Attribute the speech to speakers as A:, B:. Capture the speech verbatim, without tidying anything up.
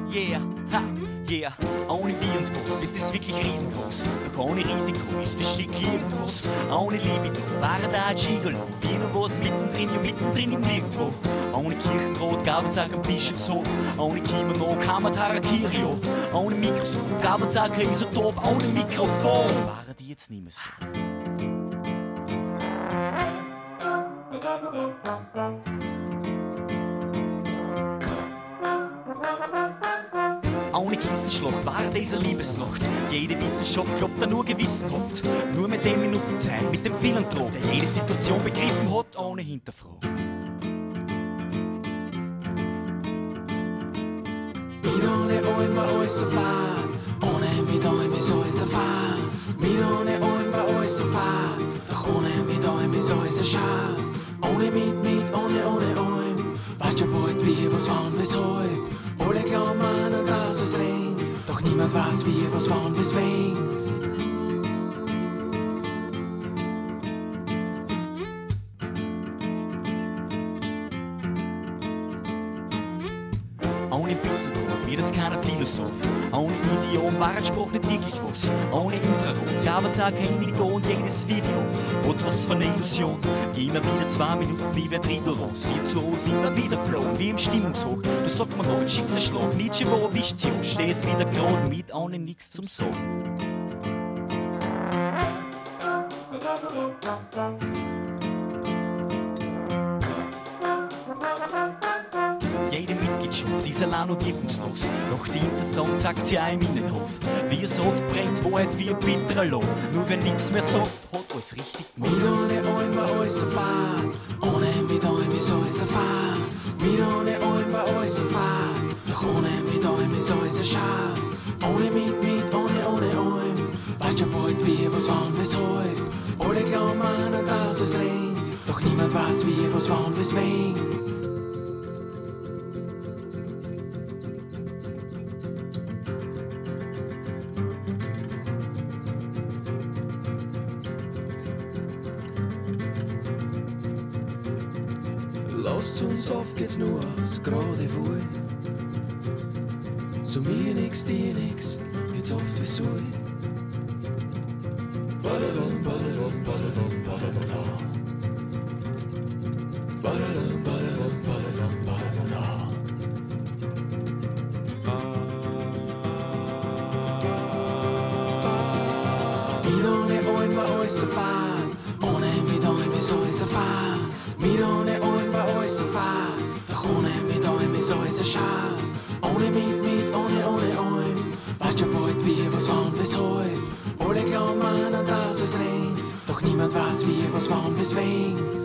A: Yeah, ha, yeah. Ohne wie und was wird es wirklich riesengroß. Doch ohne Risiko ist das Stück irgendwas. Ohne Liebe da wäre da ein Gigolo. Wie noch was mittendrin, ja mittendrin im Nirgendwo. Ohne Kirchenrot gab es auch ein Bischofshof. Ohne Kimono kam ein Harakiri. Ohne Mikroskop gab es auch ein Isotop. Ohne Mikrofon waren die jetzt nicht mehr so. Ohne Kissenschlacht war diese Liebesnacht. Jede Wissenschaft glaubt an nur gewissenhaft. Nur mit den Minuten Zeit, mit dem Philanthrop, der jede Situation begriffen hat, ohne Hinterfragen.
B: Mit ohne euch war alles so fad, ohne mit euch ist alles so fad. Mit ohne euch war alles so fad, doch ohne mit euch ist alles so Schatz. Ohne mit, mit, ohne, ohne euch, weißt ja bald wie, was wann, weshalb. Alle glauben an, dass es rennt, doch niemand weiß wie, was wann, weswegen.
A: Ohne Bissenbrot wird es keiner Philosoph. Ohne Idiom war ein Spruch nicht wirklich was. Ohne Infrarot gab es auch kein Ligo und jedes Video hat was von einer Illusion. Immer wieder zwei Minuten, nie wird rigoros. Wir zu uns immer wieder flohen, wie im Stimmungshoch. Da sagt man noch ein Schicksalsschlag. Nietzsche, wo erwischt sie und steht wieder gerade mit, ohne nichts zum Sagen. Jede Mitgliedschaft ist allein und wirkungslos. Doch die Intersong sagt sie auch im Innenhof. Wie es oft brennt, wo hat wie ein bitterer Lohn. Nur wenn nichts mehr sagt, hat alles richtig gemacht.
B: Mit ohne euch war alles so fad, ohne mit euch ist alles so fad. Mit ohne euch war alles so fad, doch ohne mit euch ist alles so Schatz. Ohne mit, mit, ohne, ohne euch, weißt ja bald wie, was wann, weshalb. Alle glauben an, dass es rennt, doch niemand weiß wie, was wann, weswegen. Lasst uns auf, geht's nur aufs gerade Wohl. So mir nix, dir nix, geht's oft wie soll. Badadum, badadum, badadum, badadum. Badadum, badadum, badadum, badadum. Mit ohne euch war alles so fad, ohne mit euch ist alles so fad. Mit ohne euch war alles so fad, doch ohne mit euch ist alles so Schatz. Ohne mit, mit, ohne, ohne euch, weißt ja bald wie, was wann, weshalb. Alle glauben an, dass es rennt, doch niemand weiß wie, was wann, weswegen.